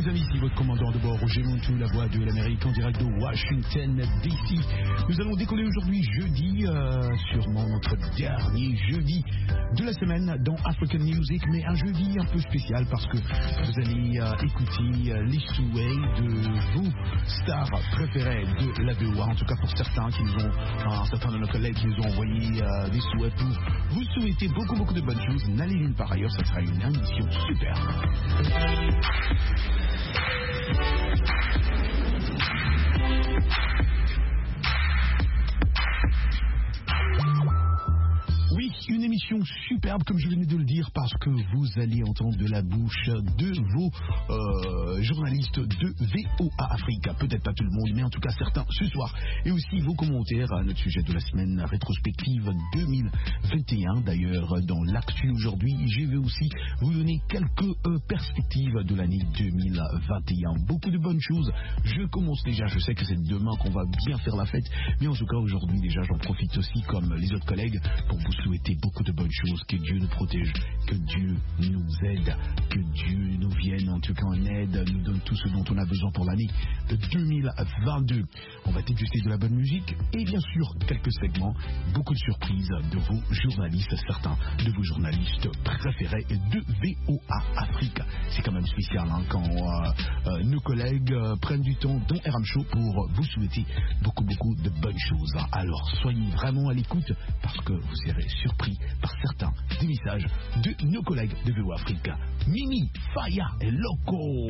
les amis, ici votre commandant de bord, Roger Montou, la voix de l'Amérique en direct de Washington DC. Nous allons décoller aujourd'hui jeudi, sûrement notre dernier jeudi de la semaine dans African Music, mais un jeudi un peu spécial parce que vous allez écouter les souhaits de vos stars préférées de la VOA, en tout cas pour certains qui nous ont, certains de nos collègues qui nous ont envoyé des souhaits pour vous souhaiter beaucoup de bonnes choses. N'allez nulle part ailleurs, ça sera une émission super. Oui, une émission superbe comme je venais de le dire parce que vous allez entendre de la bouche de vos journalistes de VOA Afrique. Peut-être pas tout le monde, mais en tout cas certains ce soir. Et aussi vos commentaires à notre sujet de la semaine rétrospective 2021. D'ailleurs, dans l'actu aujourd'hui, je vais aussi vous donner quelques perspectives de l'année 2021. Beaucoup de bonnes choses. Je commence déjà, je sais que c'est demain qu'on va bien faire la fête, mais en tout cas aujourd'hui déjà j'en profite aussi comme les autres collègues pour vous souhaiter beaucoup de bonnes choses, que Dieu nous protège, que Dieu nous aide, que Dieu nous vienne en tout cas en aide, nous donne tout ce dont on a besoin pour l'année de 2022. On va déguster de la bonne musique et bien sûr quelques segments, beaucoup de surprises de vos journalistes, certains de vos journalistes préférés de VOA Afrique. C'est quand même spécial quand nos collègues prennent du temps dans RM Show pour vous souhaiter beaucoup de bonnes choses. Alors soyez vraiment à l'écoute parce que vous serez surpris par certains des messages de nos collègues de VOA Afrique. Mimi, Faya et Loco.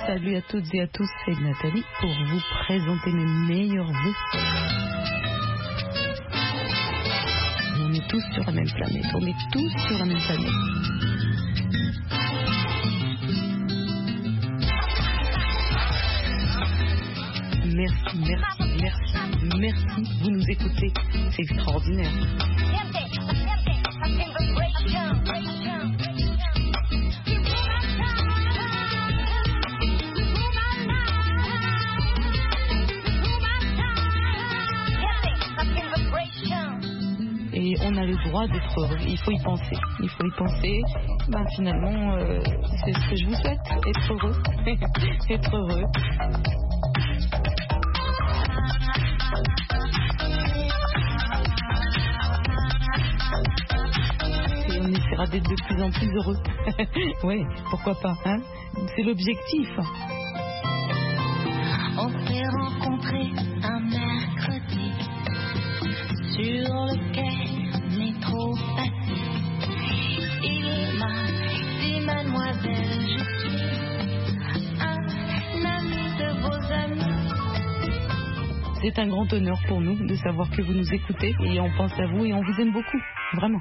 Salut à toutes et à tous, c'est Nathalie pour vous présenter mes meilleurs vœux. On est tous sur la même planète, Merci, vous nous écoutez, c'est extraordinaire. Et on a le droit d'être heureux, il faut y penser. Finalement, c'est ce que je vous souhaite, être heureux. Être heureux. Et on essaiera d'être de plus en plus heureux. Oui, pourquoi pas, hein? C'est l'objectif. On s'est rencontrés un mercredi sur le quai métro passé. Il m'a dit mademoiselle, je suis un ami de vos amis. C'est un grand honneur pour nous de savoir que vous nous écoutez et on pense à vous et on vous aime beaucoup, vraiment.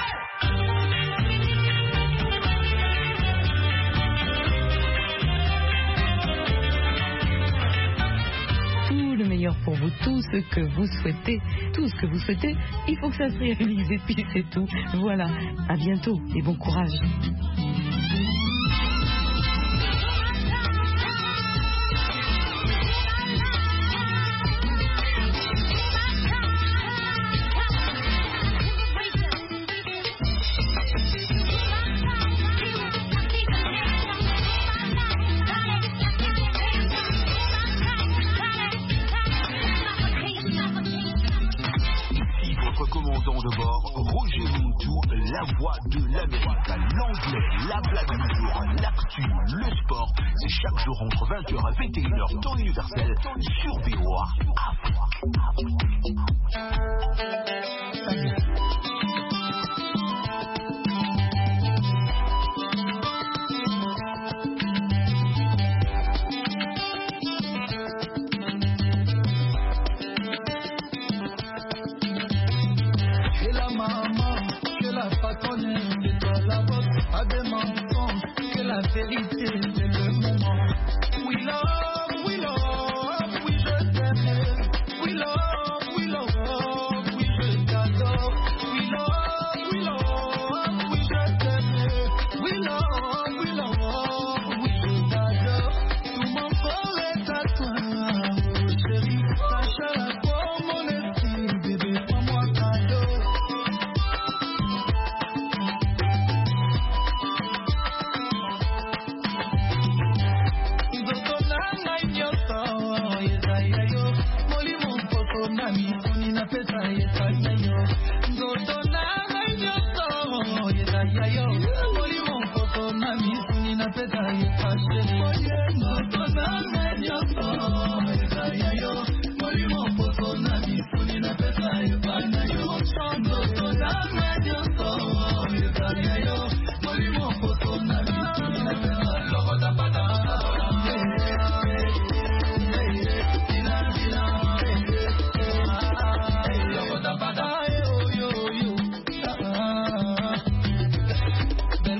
Pour vous, tout ce que vous souhaitez, il faut que ça se réalise et puis c'est tout. Voilà, à bientôt et bon courage. Commandant de bord, Roger Montou, la voix de l'Amérique, l'anglais, la blague du jour, l'actu, le sport, c'est chaque jour entre 20h et 21h, temps universel, sur VOA La vérité, c'est le moment. We love, oui je t'aime. We love, oui je t'adore. We love, oui je t'aime. We love, oui je t'adore. Tout mon corps est à toi, chérie. Sache la foi, mon esprit, bébé, prends-moi cadeau.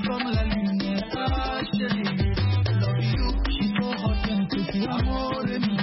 Amore mio.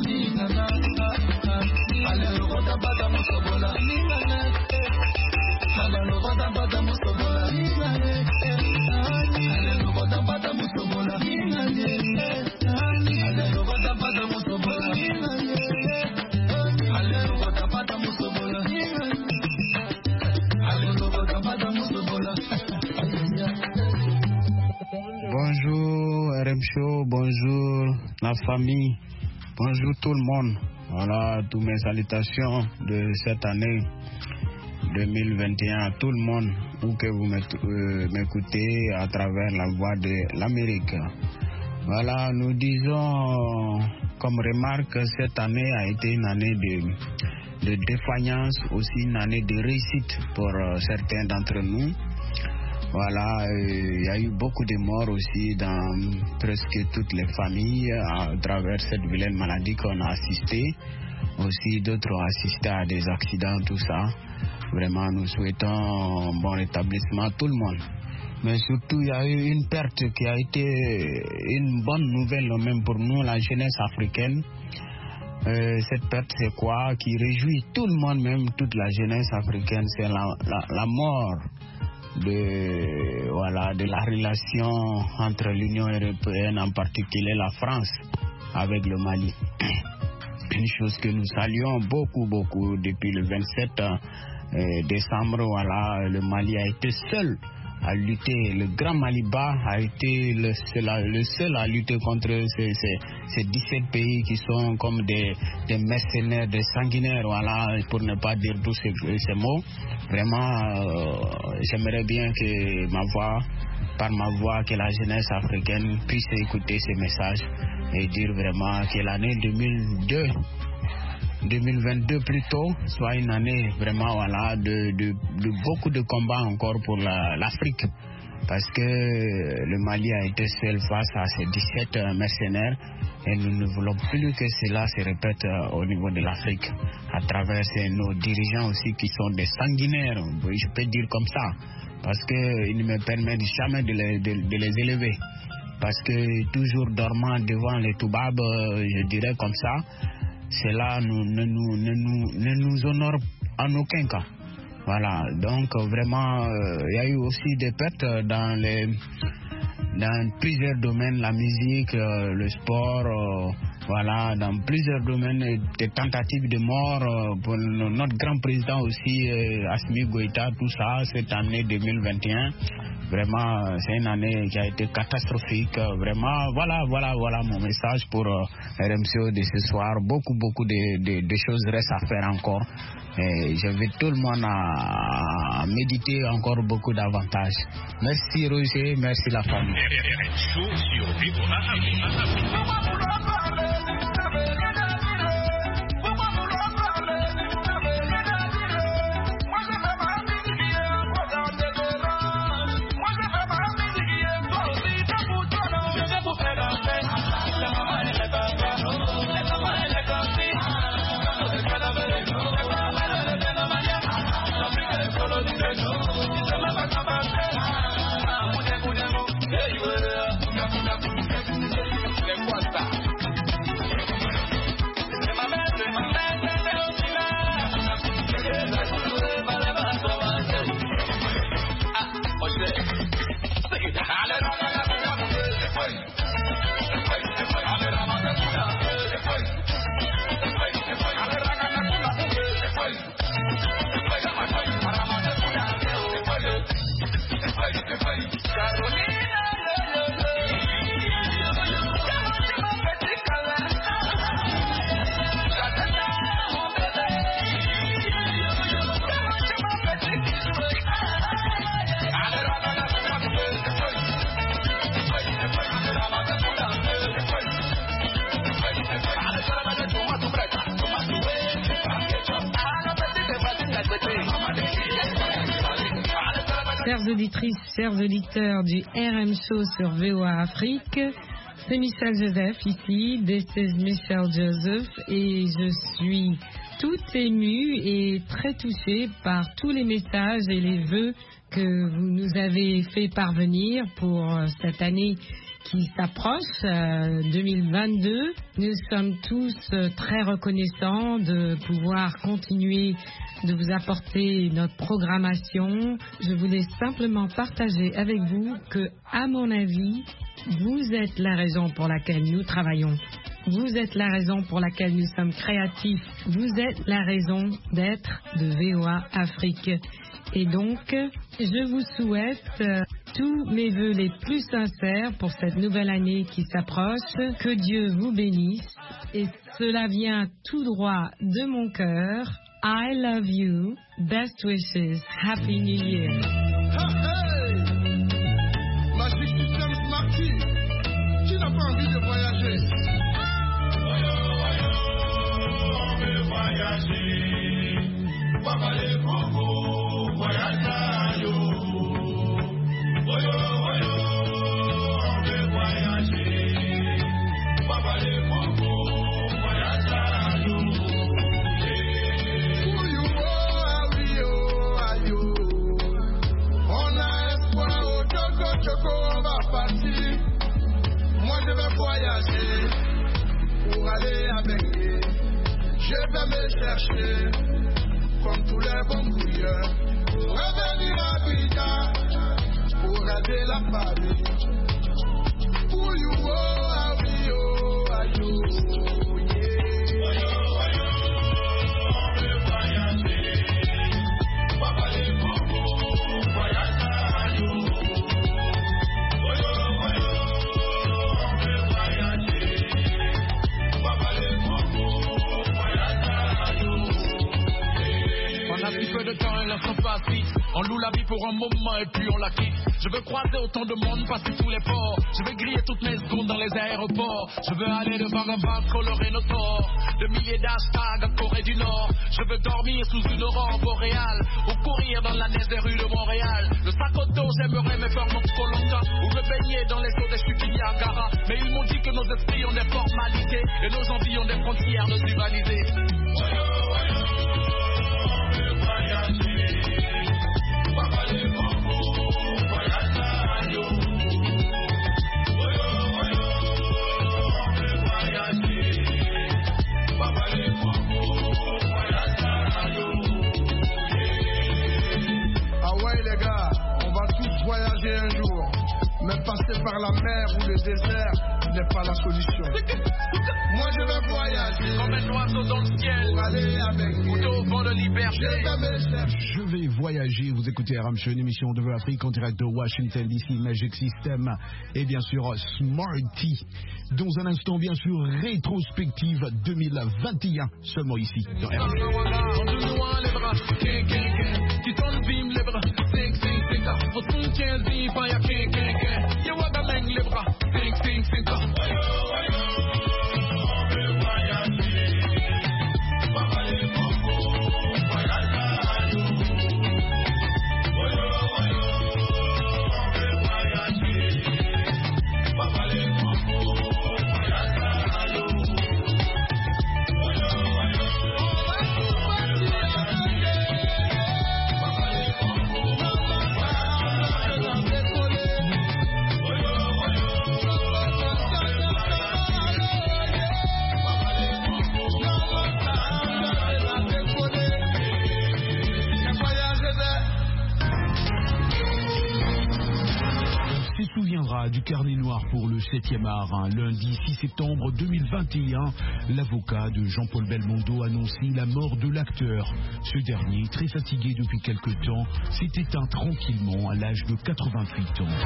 Bonjour RM Show, bonjour la famille, bonjour tout le monde. Voilà, toutes mes salutations de cette année 2021 à tout le monde, où que vous m'écoutez à travers la voix de l'Amérique. Voilà, nous disons comme remarque, cette année a été une année de défaillance, aussi une année de réussite pour certains d'entre nous. Voilà, il y a eu beaucoup de morts aussi dans presque toutes les familles à travers cette vilaine maladie qu'on a assisté. Aussi, d'autres ont assisté à des accidents, tout ça. Vraiment, nous souhaitons un bon rétablissement à tout le monde. Mais surtout, il y a eu une perte qui a été une bonne nouvelle même pour nous, la jeunesse africaine. Cette perte, c'est quoi? Qui réjouit tout le monde, même toute la jeunesse africaine, c'est la mort de la relation entre l'Union européenne, en particulier la France, avec le Mali. Une chose que nous saluons beaucoup depuis le 27 décembre. Voilà, le Mali a été seul à lutter. Le Grand Maliba a été le seul à lutter contre ces 17 pays qui sont comme des mercenaires, des sanguinaires, voilà, pour ne pas dire tous ces mots. Vraiment, j'aimerais bien que par ma voix, que la jeunesse africaine puisse écouter ces messages et dire vraiment que l'année 2022 plutôt soit une année vraiment de beaucoup de combats encore pour l'Afrique, parce que le Mali a été seul face à ces 17 mercenaires et nous ne voulons plus que cela se répète au niveau de l'Afrique à travers nos dirigeants aussi qui sont des sanguinaires, je peux dire comme ça, parce qu'ils ne me permettent jamais de les élever, parce que toujours dormant devant les toubabs, je dirais comme ça, cela ne nous honore en aucun cas. Voilà, donc vraiment, il y a eu aussi des pertes dans plusieurs domaines, la musique, le sport, voilà, dans plusieurs domaines, des tentatives de mort pour notre grand président aussi, Assimi Goïta, tout ça, cette année 2021. Vraiment, c'est une année qui a été catastrophique. Vraiment, voilà mon message pour RMCO de ce soir. Beaucoup de choses restent à faire encore. Et j'invite tout le monde à méditer encore beaucoup davantage. Merci Roger, merci la famille. RMCO sur VOA. Chères auditrices, chers auditeurs du RM Show sur VOA Afrique, c'est Michel Joseph ici, this is Michel Joseph, et je suis toute émue et très touchée par tous les messages et les vœux que vous nous avez fait parvenir pour cette année qui s'approche, 2022. Nous sommes tous très reconnaissants de pouvoir continuer de vous apporter notre programmation. Je voulais simplement partager avec vous que, à mon avis, vous êtes la raison pour laquelle nous travaillons. Vous êtes la raison pour laquelle nous sommes créatifs. Vous êtes la raison d'être de VOA Afrique. Et donc, je vous souhaite tous mes vœux les plus sincères pour cette nouvelle année qui s'approche. Que Dieu vous bénisse. Et cela vient tout droit de mon cœur. I love you. Best wishes. Happy New Year. Hey! Magic System Smarty. Qui n'a pas envie de voyager? On veut voyager. Papa les Congo, voyage à yo. On veut voyager. Papa les Congo, voyage à yo. On a espoir au Choco, on va partir. Moi je vais voyager pour aller avec lui. Je vais me chercher comme tous les bons brouilleurs pour revenir à Abidjan, pour aider la famille. Pour you, oh, ah oui, oh, ah yo, yeah. On veut voyager. Papa les Congo, voyage à yo. On veut voyager. Papa les Congo, voyage à yo. On a si peu de temps et l'instant passe vite. On loue la vie pour un moment et puis on la quitte. Je veux croiser autant de monde, passer tous les ports. Je veux griller toutes mes secondes dans les aéroports. Je veux aller devant un vase colorer nos torts. De milliers d'hashtags en Corée du Nord. Je veux dormir sous une aurore boréale ou courir dans la neige des rues de Montréal. Le sac au dos, j'aimerais me faire mon Koh-Lanta ou me baigner dans les eaux des chutes Niagara. Mais ils m'ont dit que nos esprits ont des formalités et nos envies ont des frontières de rivaliser. Papa les Congo, voyage à yo. On veut voyager. Papa les Congo, voyage à yo. Ah ouais les gars, on va tous voyager un jour. Mais passer par la mer ou le désert n'est pas la solution. Moi je vais voyager comme un oiseau dans le ciel pour aller avec lui au vent de liberté. Je vais voyager, vous écoutez RM Show, une émission de Afrique en direct de Washington DC, Magic System et bien sûr Smarty. Dans un instant, bien sûr, rétrospective 2021, seulement ici dans RM du carnet noir pour le 7e art. Lundi 6 septembre 2021, l'avocat de Jean-Paul Belmondo annonçait la mort de l'acteur. Ce dernier, très fatigué depuis quelque temps, s'est éteint tranquillement à l'âge de 88 ans.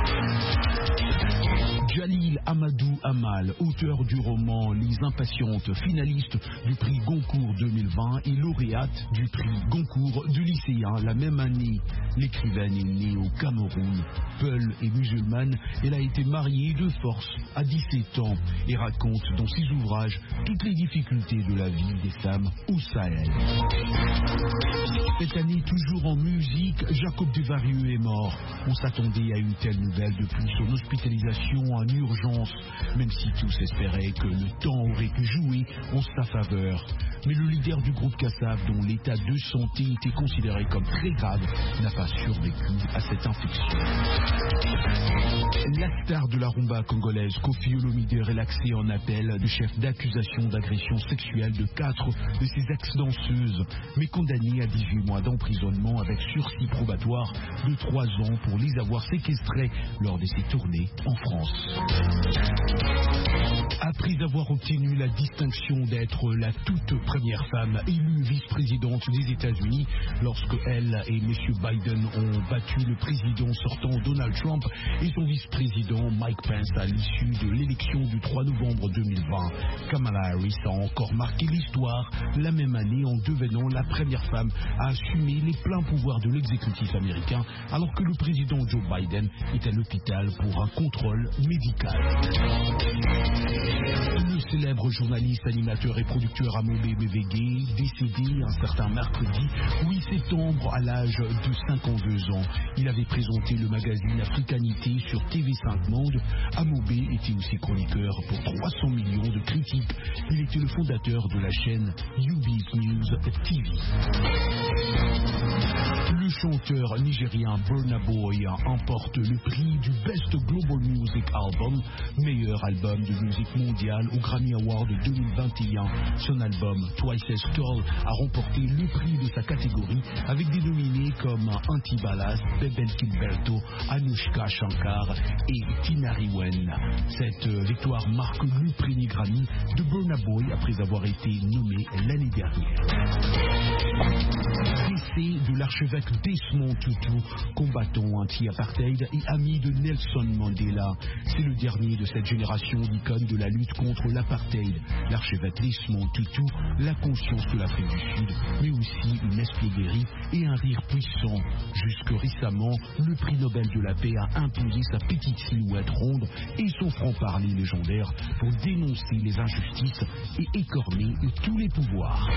Jalil Amadou Amal, auteur du roman Les Impatientes, finaliste du prix Goncourt 2020 et lauréate du prix Goncourt du lycéen la même année. L'écrivaine est née au Cameroun. Peul est musulmane, elle a été mariée de force à 17 ans et raconte dans ses ouvrages toutes les difficultés de la vie des femmes au Sahel. Cette année, toujours en musique, Jacob Desvarieux est mort. On s'attendait à une telle nouvelle depuis son hospitalisation en urgence, même si tous espéraient que le temps aurait pu jouer en sa faveur. Mais le leader du groupe Kassav, dont l'état de santé était considéré comme très grave, n'a pas survécu à cette infection. La star de la rumba congolaise, Koffi Olomide, est relaxé en appel du chef d'accusation d'agression sexuelle de 4 de ses ex-danseuses, mais condamné à 18 mois d'emprisonnement avec sursis probatoire de 3 ans pour les avoir séquestrées lors de ses tournées en France. Après avoir obtenu la distinction d'être la toute première femme élue vice-présidente des États-Unis, lorsque elle et M. Biden ont battu le président sortant Donald Trump et son vice-président Mike Pence à l'issue de l'élection du 3 novembre 2020, Kamala Harris a encore marqué l'histoire la même année en devenant la première femme à assumer les pleins pouvoirs de l'exécutif américain, alors que le président Joe Biden est à l'hôpital pour un contrôle médical. Le célèbre journaliste, animateur et producteur Amobé Bevege, décédé un certain mercredi 8 septembre à l'âge de 52 ans. Il avait présenté le magazine Africanité sur TV5 Monde. Amobé était aussi chroniqueur pour 300 millions de critiques. Il était le fondateur de la chaîne UB's News TV. Le chanteur nigérien Burna Boy emporte le prix du Best Global Music Album, meilleur album de musique mondiale au Grammy Award 2021. Son album Twice as Tall a remporté le prix de sa catégorie avec des nominés comme Antibalas, Bebel Gilberto, Anushka Shankar et Tinariwen. Cette victoire marque le premier Grammy de Burna Boy après avoir été nommé l'année dernière. Décès de l'archevêque Desmond Tutu, combattant anti-apartheid et ami de Nelson Mandela. C'est le dernier de cette génération d'icônes de la lutte contre l'apartheid. L'archevêque Desmond Tutu, la conscience de l'Afrique du Sud, mais aussi une espièglerie et un rire puissant. Jusque récemment, le prix Nobel de la paix a imposé sa petite silhouette ronde et son franc-parler légendaire pour dénoncer les injustices et écorner tous les pouvoirs.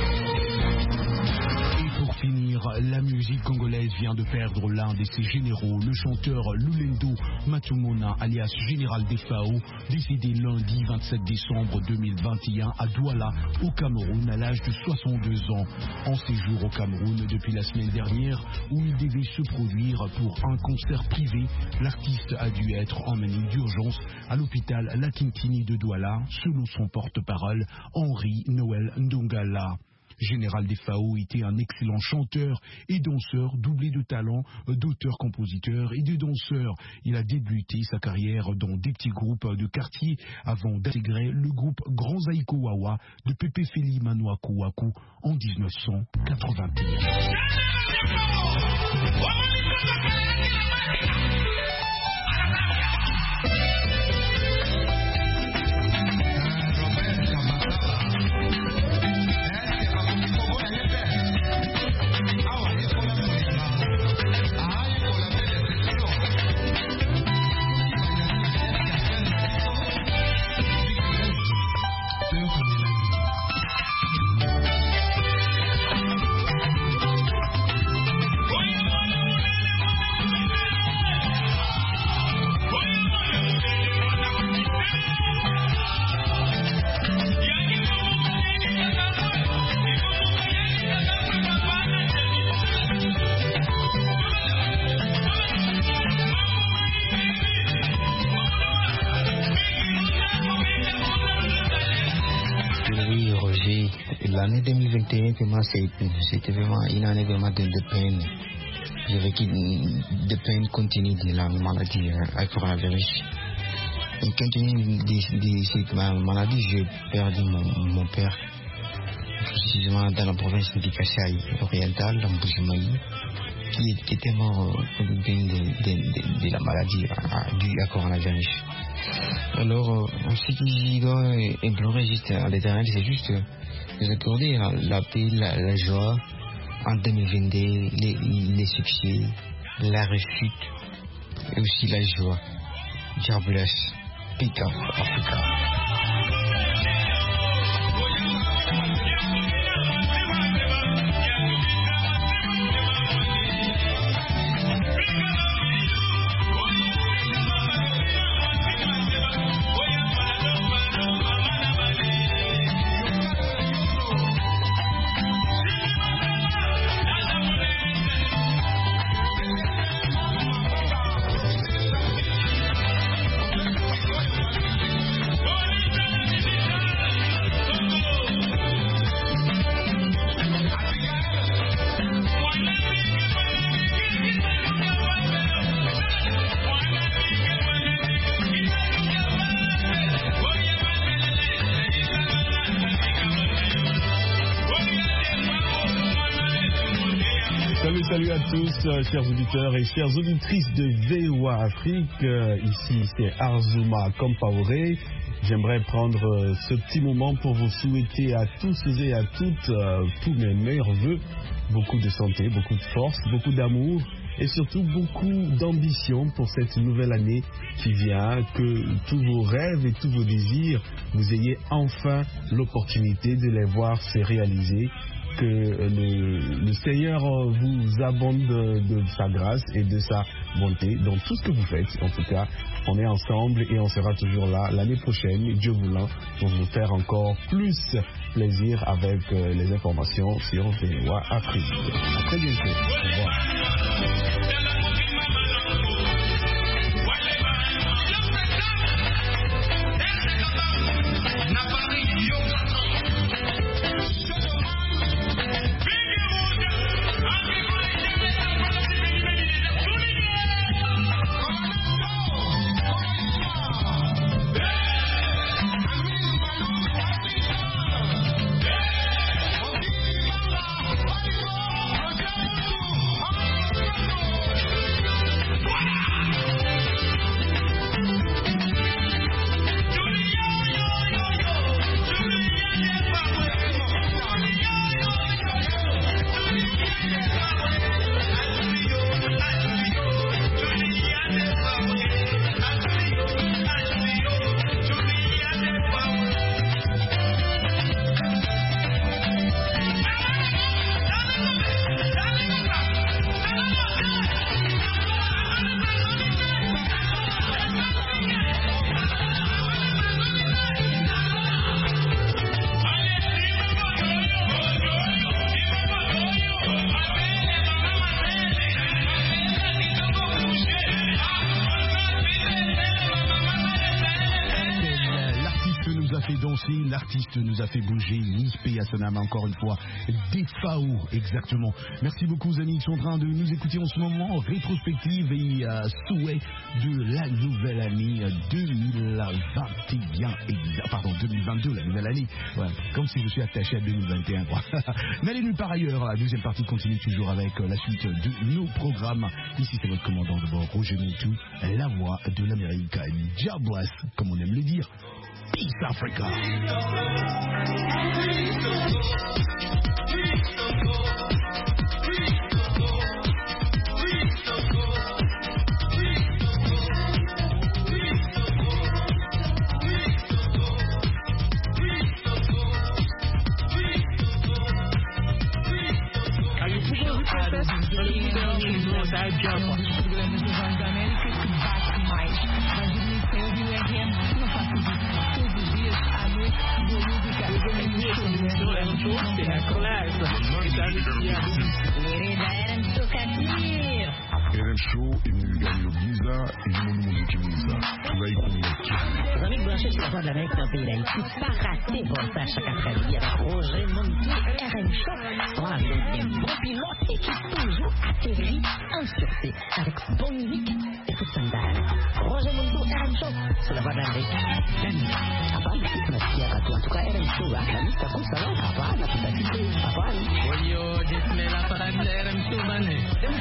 Et pour finir, la musique congolaise vient de perdre l'un de ses généraux, le chanteur Lulendo Matumona, alias Général des FAO, décédé lundi 27 décembre 2021 à Douala, au Cameroun, à l'âge de 62 ans. En séjour au Cameroun depuis la semaine dernière, où il devait se produire pour un concert privé, l'artiste a dû être emmené d'urgence à l'hôpital Lakintini de Douala, selon son porte-parole, Henri Noël Ndongala. Général des FAO était un excellent chanteur et danseur, doublé de talent d'auteur-compositeur et de danseur. Il a débuté sa carrière dans des petits groupes de quartier avant d'intégrer le groupe Grand Zaïko Wawa de Pepe Feli Manoaku Waku en 1981. L'année 2021, pour moi, c'était vraiment une année vraiment de peine. J'ai vécu de peine continue de la maladie avec coronavirus. Et compte tenu de cette maladie, j'ai perdu mon père, précisément dans la province de Kasaï orientale, dans Bujumaï, qui était mort de la maladie due à coronavirus. Alors, ce que je dois implorer juste à l'Éternel, c'est juste de accorder la paix, la joie en 2022, les succès, la réussite et aussi la joie. God bless. Peace of Africa. Salut à tous, chers auditeurs et chères auditrices de VOA Afrique. Ici, c'est Arzuma Compaoré. J'aimerais prendre ce petit moment pour vous souhaiter à tous et à toutes tous mes meilleurs vœux. Beaucoup de santé, beaucoup de force, beaucoup d'amour et surtout beaucoup d'ambition pour cette nouvelle année qui vient. Que tous vos rêves et tous vos désirs, vous ayez enfin l'opportunité de les voir se réaliser. Que le Seigneur vous abonde de sa grâce et de sa bonté dans tout ce que vous faites. En tout cas, on est ensemble et on sera toujours là l'année prochaine, Dieu voulant, pour vous faire encore plus plaisir avec les informations sur VOA Afrique. À très bientôt. Au revoir. L'artiste nous a fait bouger, Nispé à son âme, encore une fois, des FAO, exactement. Merci beaucoup, amis qui sont en train de nous écouter en ce moment, rétrospective et souhait de la nouvelle année 2021, pardon, 2022, la nouvelle année, ouais, comme si je suis attaché à 2021, quoi. N'allez nulle part ailleurs, la deuxième partie continue toujours avec la suite de nos programmes. Ici, c'est votre commandant de bord, Roger Montou, la voix de l'Amérique, God bless, comme on aime le dire. Peace Africa. Show et nous gagnons Giza et nous nous montrons qui Giza. Tout va y convaincre. Jean-Luc Blanchet sur la voix de l'Amérique dans le pays d'Haïti. Pas raté pour ça chaque après-midi avec Roger Montou, RM Show. Voilà, un bon pilote et qui toujours atterrit en sûreté avec bonne musique et tout standard. Roger Montou, RM Show sur la voix de l'Amérique. Hapana, tunasikia watu en tout cas RM Show. La lista kusa leo hapana, tutasikia hapana. Oyo, jismela para RM Show bane.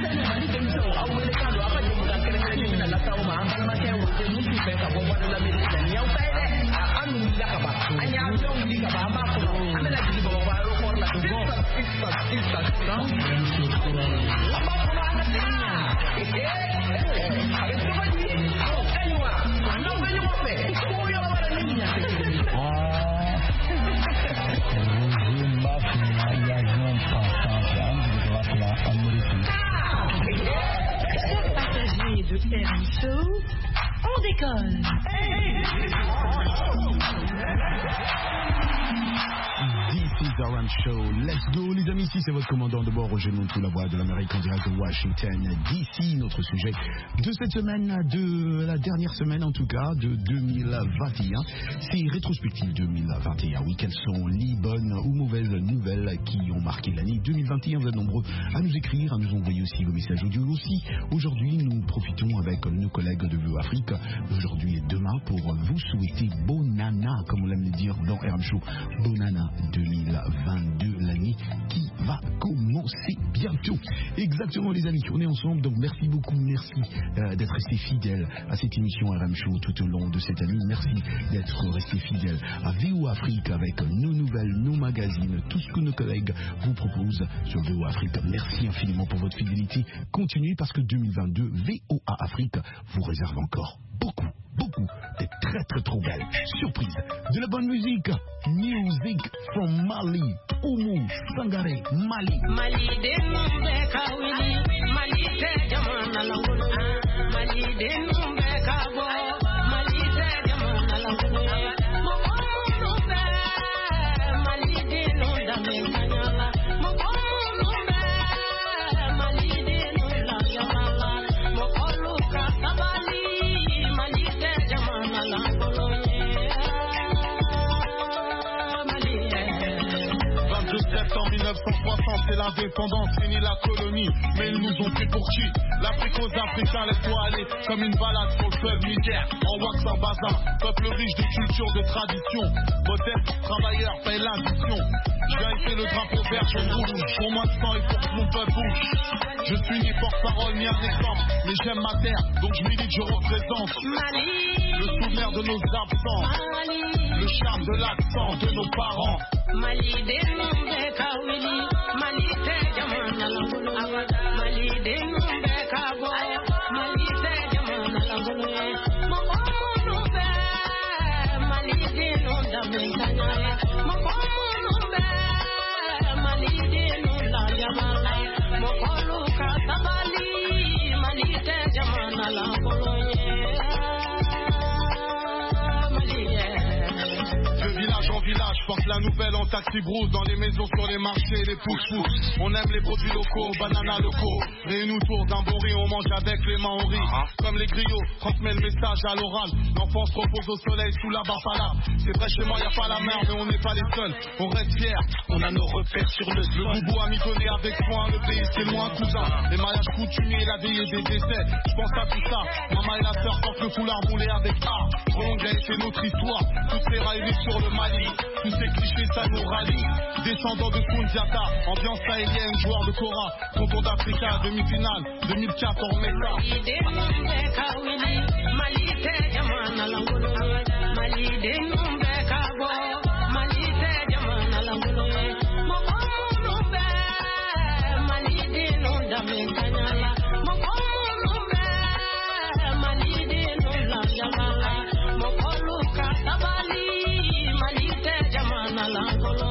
De RM Show, on décolle. This is RM Show. Let's go, les amis. Ici, c'est votre commandant de bord, Roger Montou, la voix de l'Amérique en direct de Washington DC. Notre sujet de cette semaine, de la dernière semaine en tout cas, de 2021. C'est rétrospective 2021. Oui, quelles sont les bonnes ou mauvaises nouvelles qui ont marqué l'année 2021? Vous êtes nombreux à nous écrire, à nous envoyer aussi vos messages audio aussi. Aujourd'hui, nous profitons avec nos collègues de VOA Afrique, aujourd'hui et demain, pour vous souhaiter Bonana, comme on l'aime le dire dans RM Show. Bonana 2022, l'année qui va commencer bientôt. Exactement les amis, on est ensemble, donc merci beaucoup, merci d'être resté fidèle à cette émission RM Show tout au long de cette année. Merci d'être resté fidèle à VOA Afrique avec nos nouvelles, nos magazines, tout ce que nos collègues vous proposent sur VOA Afrique. Merci infiniment pour votre fidélité. Continuez parce que 2022, VOA Afrique vous réserve encore beaucoup de très trop belles surprises. De la bonne musique. Music from Mali. Oumou, Sangare, Mali. Mali de numbe kawili, Mali te jamana langolo. Mali de numbe kabo, Mali te jamana langolo. Mokono be, Mali de nunda menganyala. Mokono be, Mali de nunda yamala. Mokolu kasabali, Mali te jamana langolo. 22 septembre 1960, c'est l'indépendance, fini la colonie. Mais ils nous ont pris pour qui? L'Afrique aux Africains, laisse-toi aller comme une balade sur le fleuve Niger. En wax, en bazin, peuple riche de culture, de tradition. Modeste, travailleur, paye l'ambition. Je viens ici le drapeau vert, jaune, rouge. Pour moi, sang et pour que mon peuple bouge. Je suis ni porte-parole, ni un exemple. Mais j'aime ma terre, donc je milite, je représente. Le souvenir de nos absents. Le charme de l'accent de nos parents. Mali de numbe kawili, Mali te jamana langolo. Mali de numbe kabo, Mali te jamana langolo. Mokono be, Mali de nunda menganyala. Mokono be, Mali de nunda yamala. Mokolu kasabali, Mali te jamana langolo. Village, porte la nouvelle en taxi brousse. Dans les maisons, sur les marchés, les pousse-pousse. On aime les produits locaux, bananas locaux. Réunis autour d'un bon riz, on mange avec les mains, on rit. Comme les griots, transmet le message à l'oral. L'enfance repose au soleil sous la bafala. C'est vrai, chez moi, y a pas la mer, mais on n'est pas les seuls. On reste fiers, on a nos repères sur le sol. Le boubou a mitonné avec soin, le pays c'est loin, cousin. Les mariages coutumiers, la veille et des décès. Je pense à tout ça. Maman et la sœur portent le foulard roulé avec art. Longue a été notre histoire. Toutes ces rails sur le Mali. Tous ces clichés, ça nous rallie. Descendants de Koundiata, ambiance sahélienne, joueur de Cora. Contour d'Africa, demi-finale, 2004 en méta. Mali te jamana langolo. Mali de numbe kabo, Mali te jamana langolo. Mokono be, Mali de nunda menganyala. Mokono be, Mali de nunda yamala. Mokolu kasabali, Mali te jamana langolo.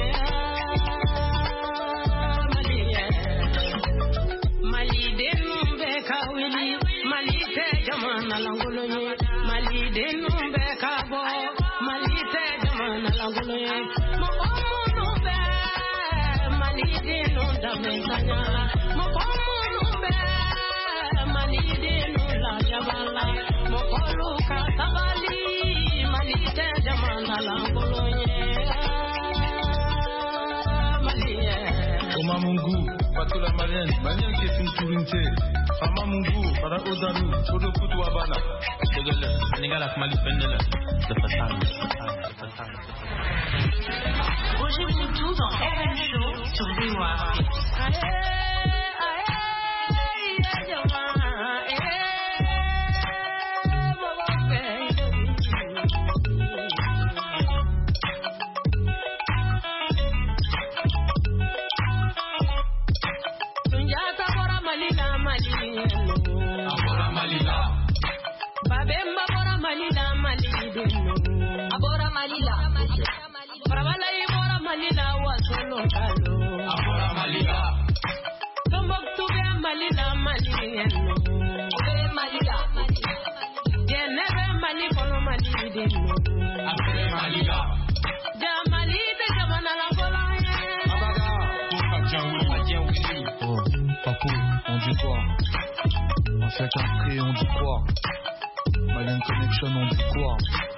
Mali de numbe kawili, Mali te jamana langolo. Mali de numbe kabo, Mali te jamana langolo. Mokono be, Mali de nunda menganyala. Mokono be, Mali de nunda yamala. Mokolu kasabali, Mali te jamana langolo. Oma Mungu, Patula Malien, Malien qui est une tourinte. Fama Mungu, Para Odaru, Sodo Kutu Abana. Degele, Sénégal ak Mali Pendele. De Fatal. Roger Moutou dans RM Show sur VOA. Babemba bora malila malide no. Abora malila. Pravala ibora malila wasolo kalo. Abora malila. Tomboktu be malila malide no. Be malila. Geneve mali kono malide no. Abore malila. Jamalide jamana la bola. Abaga. Oh, Papo, on dit quoi? On fait qu'après, on dit quoi? Malien Connection, on dit quoi?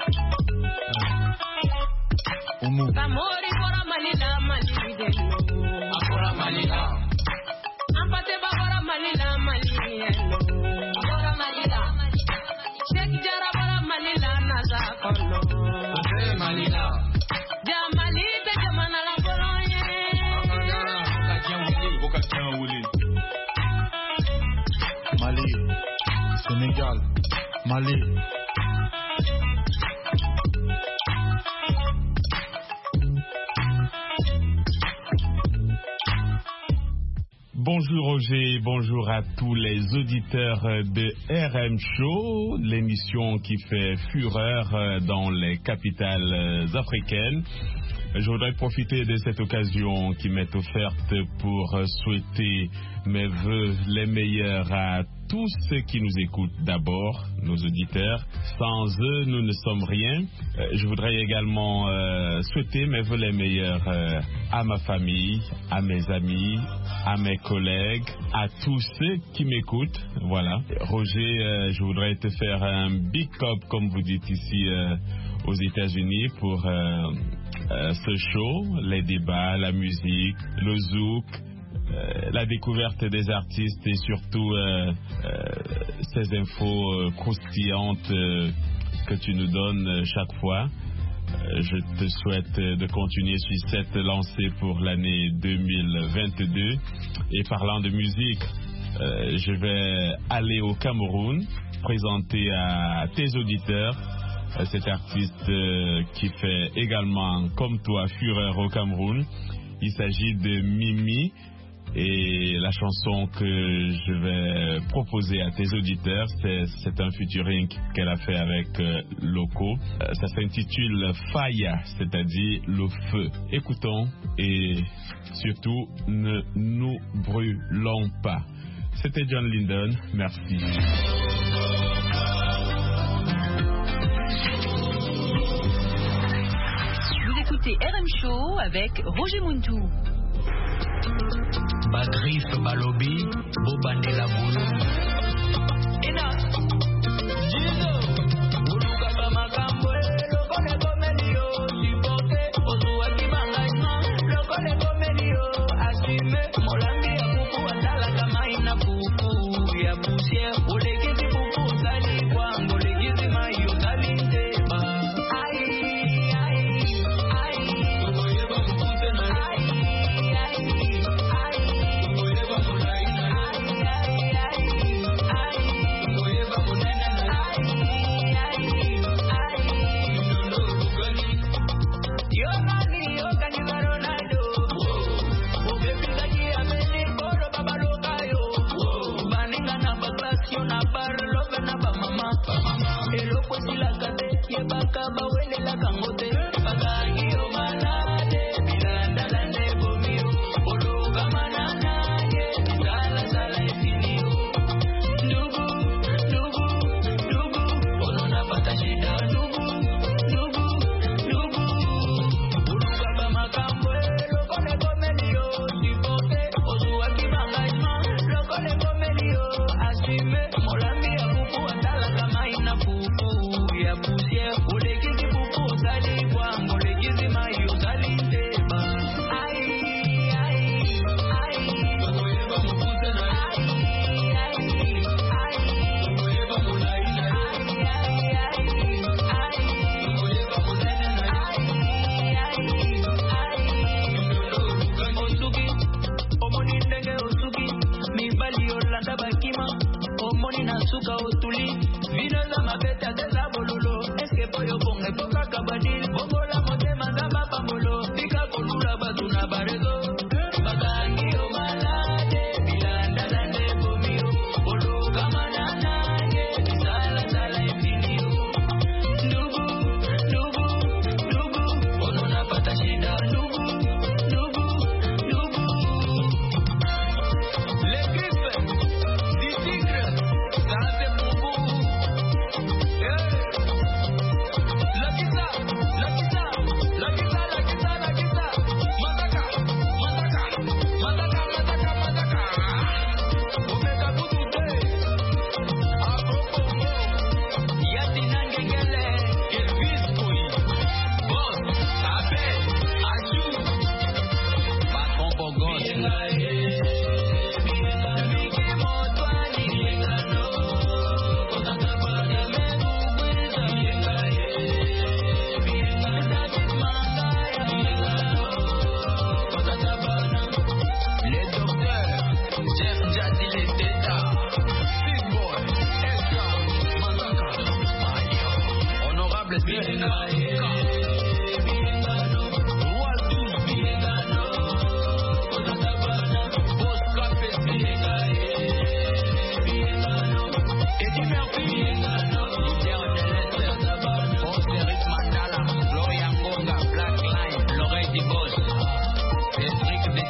Omo. Amori bora malila malide no. Abora malila. Ampate bora malila malide no. Abora malila. Sheikh Jara bora malila naza kono. Abora malila. Jamalide jamana la bologne. Bonjour Roger, bonjour à tous les auditeurs de RM Show, l'émission qui fait fureur dans les capitales africaines. Je voudrais profiter de cette occasion qui m'est offerte pour souhaiter mes vœux les meilleurs à tous ceux qui nous écoutent d'abord, nos auditeurs. Sans eux, nous ne sommes rien. Je voudrais également souhaiter mes vœux les meilleurs à ma famille, à mes amis, à mes collègues, à tous ceux qui m'écoutent. Voilà. Roger, je voudrais te faire un big up, comme vous dites ici aux États-Unis, pour ce show, les débats, la musique, le zouk, la découverte des artistes et surtout ces infos croustillantes que tu nous donnes chaque fois. Je te souhaite de continuer sur cette lancée pour l'année 2022. Et parlant de musique, je vais aller au Cameroun présenter à tes auditeurs cet artiste qui fait également, comme toi, fureur au Cameroun. Il s'agit de Mimi. Et la chanson que je vais proposer à tes auditeurs, c'est un featuring qu'elle a fait avec Loco. Ça s'intitule Faya, c'est-à-dire le feu. Écoutons et surtout ne nous brûlons pas. C'était John Lydon, merci. Vous écoutez RM Show avec Roger Muntu. Bagrif Balobi, Bobandela Boulou. Ina, Jizo, Buluka Bamakambo, Lokole Gomelio, Sipote, Ozuwa Kibanganya, Lokole Gomelio, Asime, Molandi ya Pupu, Atala Kamaina Pupu, ya Pusie, Olegizi Pupu, Sali Kwango, Olegizi Mayo, Salindeba.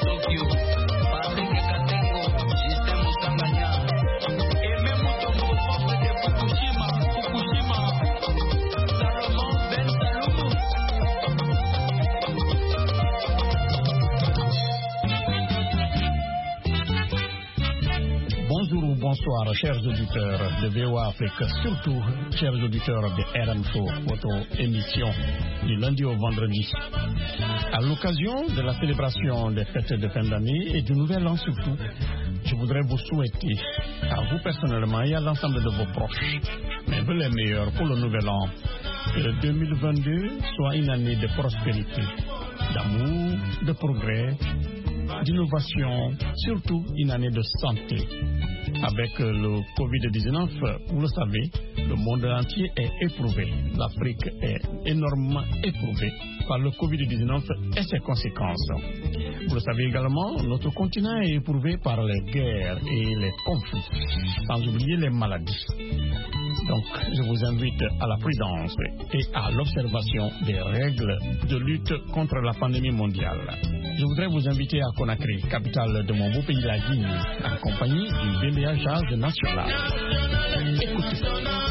Tokyo, Patrick Katengo, Justin Moussambagna, et même Mutombo Force de Fukushima, Salomon Ben Saloumou. Bonjour ou bonsoir, chers auditeurs de VOA Afrique, surtout chers auditeurs de RMSO, votre émission du lundi au vendredi. À l'occasion de la célébration des fêtes de fin d'année et du nouvel an surtout, je voudrais vous souhaiter, à vous personnellement et à l'ensemble de vos proches, mes vœux les meilleurs pour le nouvel an. Que 2022 soit une année de prospérité, d'amour, de progrès, d'innovation, surtout une année de santé. Avec le Covid-19, vous le savez, le monde entier est éprouvé. L'Afrique est énormément éprouvée par le Covid-19 et ses conséquences. Vous le savez également, notre continent est éprouvé par les guerres et les conflits, sans oublier les maladies. Donc, je vous invite à la prudence et à l'observation des règles de lutte contre la pandémie mondiale. Je voudrais vous inviter à Conakry, capitale de mon beau pays, la Guinée, en compagnie du BMA Jazz National. Écoutez.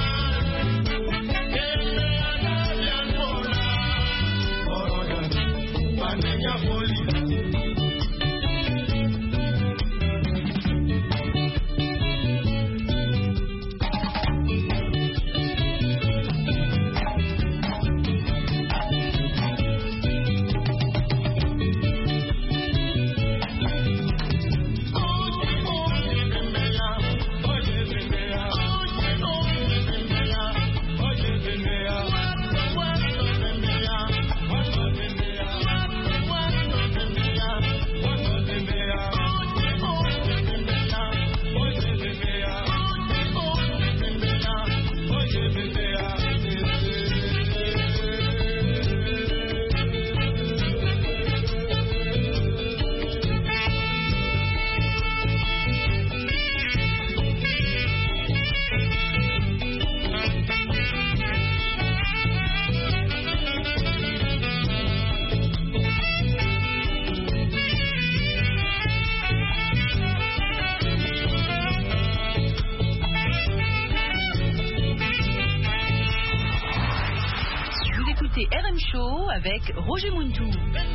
RM Show avec Roger Muntou.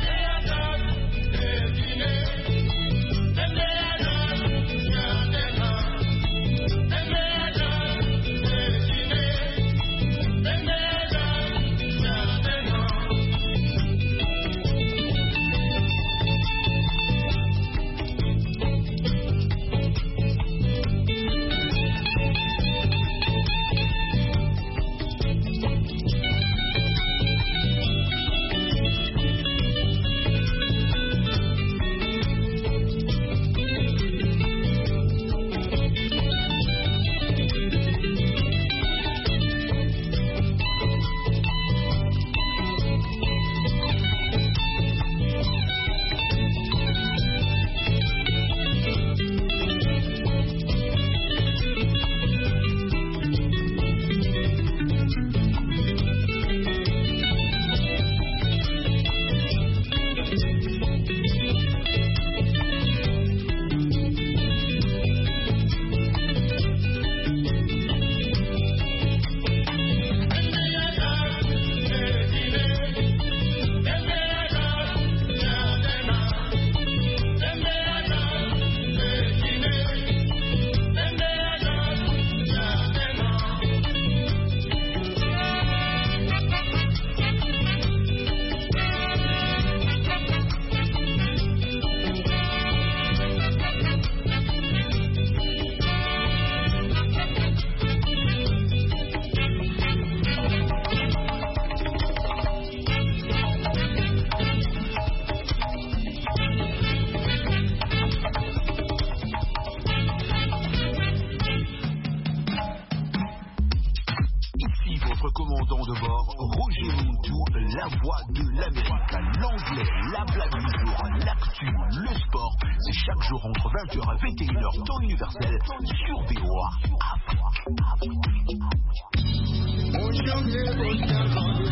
commandant de bord, Roger Muntou, la voix de l'Amérique, l'anglais, la blague du jour, l'actu, le sport. C'est chaque jour entre 20h et 21h, temps universel, sur VOA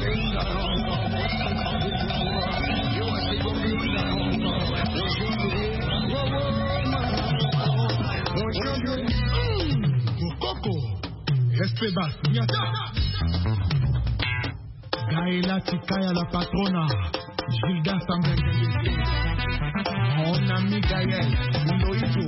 Afrique. Febas, Nyata. Gaëla Tikaya la patrona, Gilda Sambengenge. Mon ami Gaël, Loïto.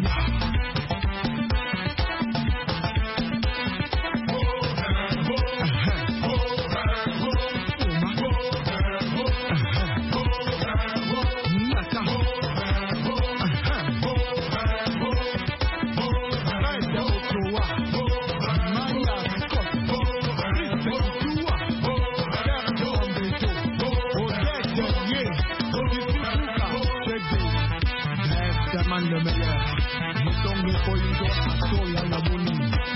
Le meilleur, nous sommes le polito, soya la boni.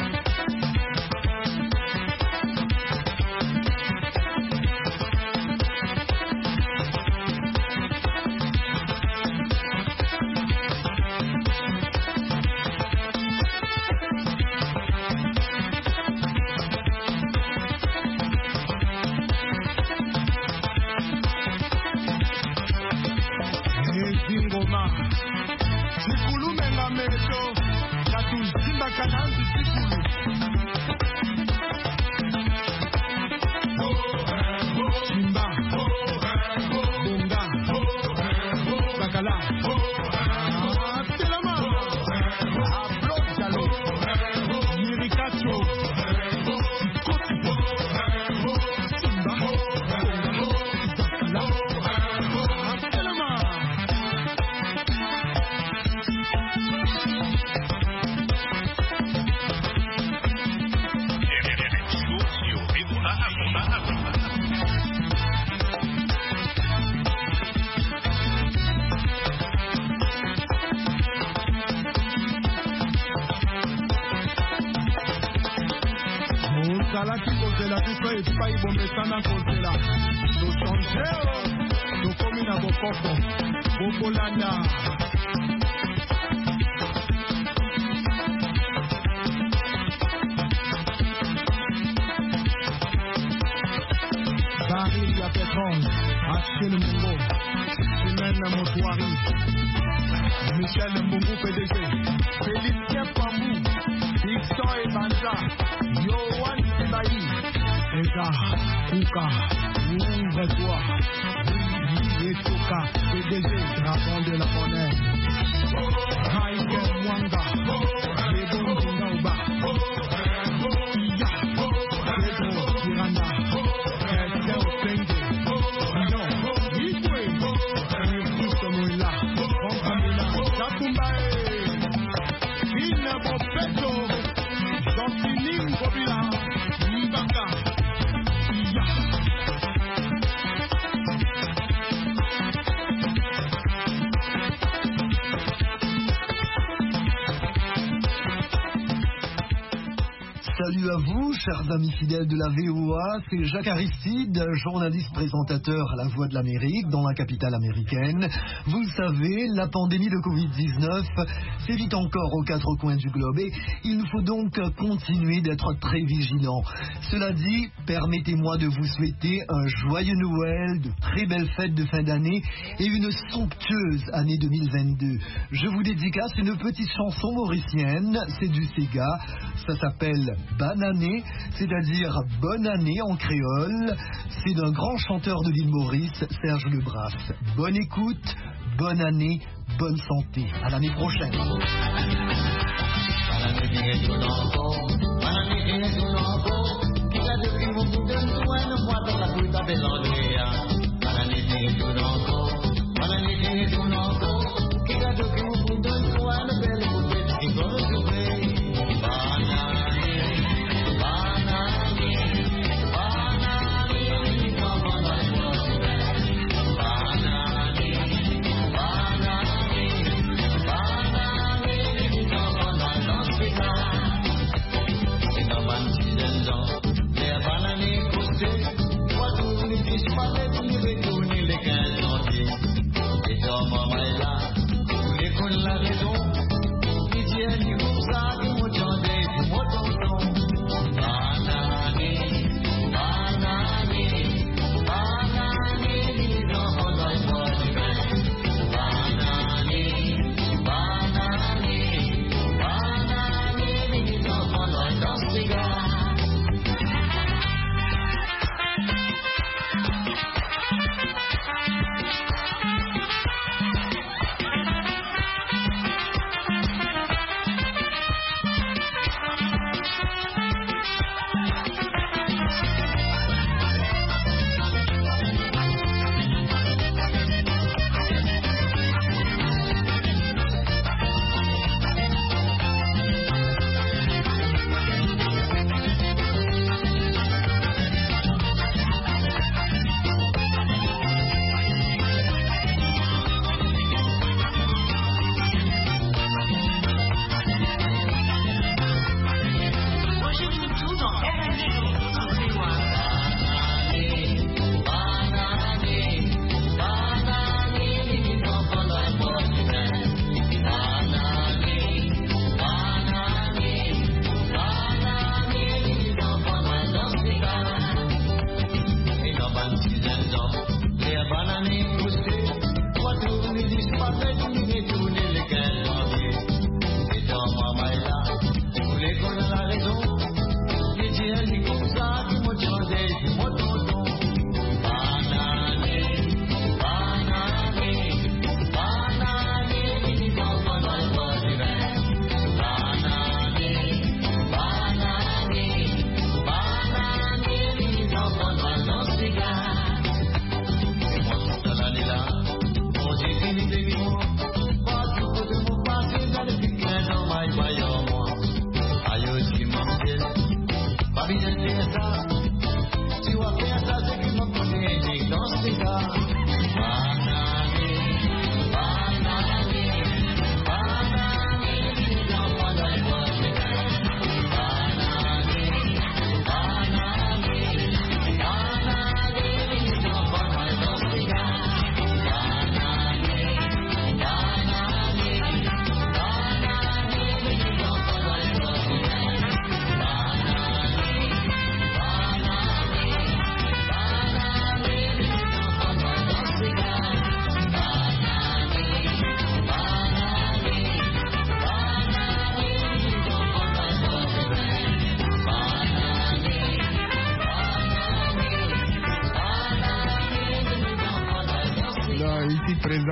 Zingoma. Sikulu menga meto, katu simba kananzi sikulu. Simba, bonga, bakala. Telama, ablok jalo, mirikacho, sikoti, simba, bonga, bakala. Telama. Salati kozela biso epai bomesana kozela tochangeo tokomi na bokoko bokolanda baril ya pétrole Achille Mbongo Chimène Motoari Michel Mbongo PDG Félicien Pambou Dixon Ebanza Yohan Sibaï Eza Kouka Ouvre-toi Yetoka PDG Dragon de la Monnaie Raïke Mwanga Lebon Zingaouba Iya Pedro Tirana Esther Openge Dino Yitwe Yvisto Moula Konkamina Takumbae Ina Bopeto Jean-Philippe Bobila Mbaka Iya Salut à vous, chers amis fidèles de la VOA, c'est Jacques Aristide, journaliste présentateur à La Voix de l'Amérique, dans la capitale américaine. Vous le savez, la pandémie de Covid-19 sévit encore aux quatre coins du globe et il nous faut donc continuer d'être très vigilants. Cela dit, permettez-moi de vous souhaiter un joyeux Noël, de très belles fêtes de fin d'année et une somptueuse année 2022. Je vous dédicace une petite chanson mauricienne, c'est du Sega, ça s'appelle Banané, c'est-à-dire bonne année en créole. C'est d'un grand chanteur de l'île Maurice, Serge Lebras. Bonne écoute, bonne année, bonne santé. À l'année prochaine. Cigar.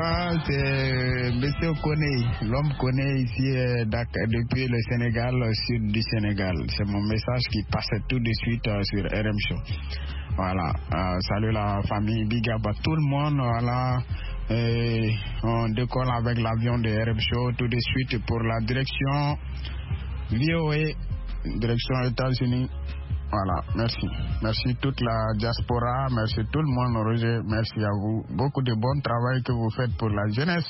ça, c'est Monsieur Koné. L'homme Koné ici depuis le Sénégal, au sud du Sénégal. C'est mon message qui passe tout de suite sur RM Show. Voilà. Salut la famille, big up à tout le monde. Voilà. On décolle avec l'avion de RM Show tout de suite pour la direction VOA, direction États-Unis. Voilà, merci. Merci toute la diaspora, merci tout le monde, Roger, merci à vous. Beaucoup de bon travail que vous faites pour la jeunesse.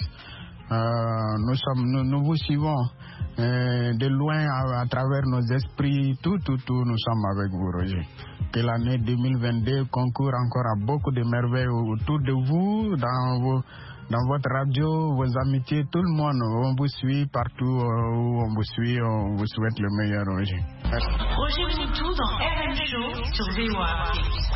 Nous vous suivons de loin à travers nos esprits, tout, nous sommes avec vous, Roger. Que l'année 2022 concourt encore à beaucoup de merveilles autour de vous, dans votre radio, vos amitiés, tout le monde. On vous suit partout où on vous suit, on vous souhaite le meilleur, Roger. Merci. Roger Moutou dans RM Show sur VOA.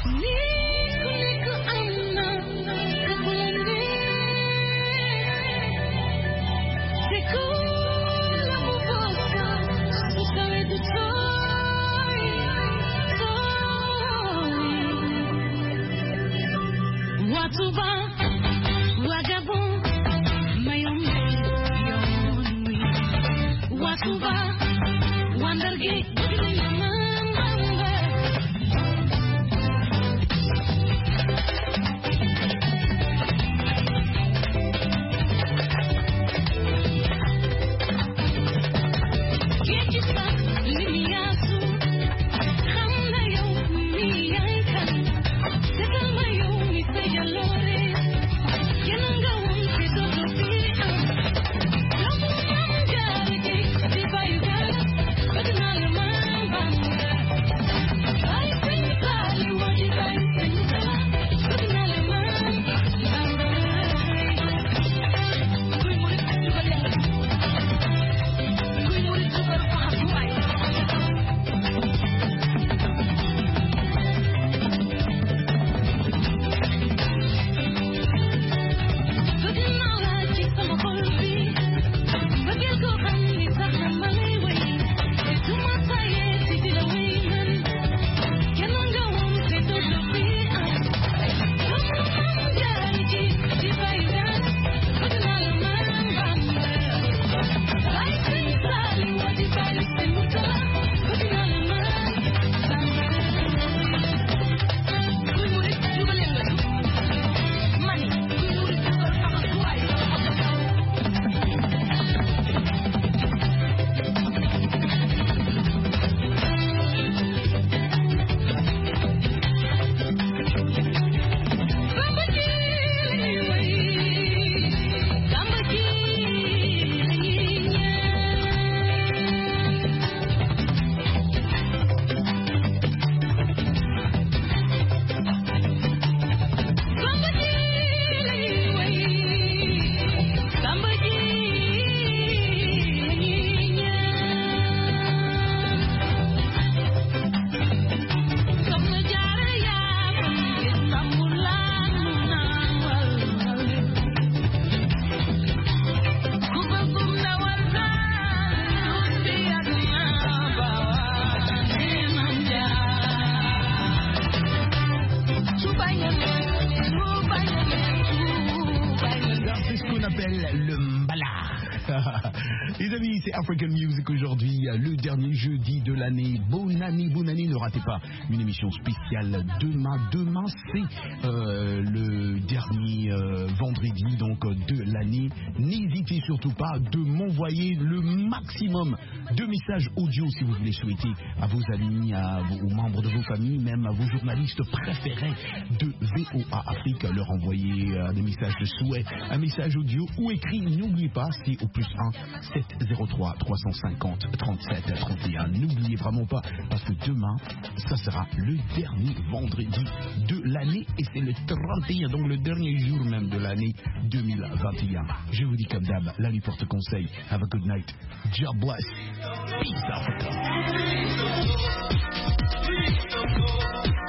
Les amis, c'est African Music aujourd'hui, le dernier jeudi de l'année. Bonne année, ne ratez pas une émission spéciale demain. Demain, c'est le dernier vendredi donc de l'année. N'hésitez surtout pas de m'envoyer le maximum de messages audio si vous voulez souhaiter à vos amis, aux membres de vos familles, même à vos journalistes préférés de VOA Afrique, leur envoyer des messages de souhait, un message audio ou écrit. N'oubliez pas, c'est au plus 1 703 350 37 31. N'oubliez vraiment pas, parce que demain, ça sera le dernier vendredi de l'année et c'est le 31, donc le dernier jour même de l'année 2021. Je vous dis comme d'hab, la nuit porte conseil. Have a good night. God bless. Peace Africa.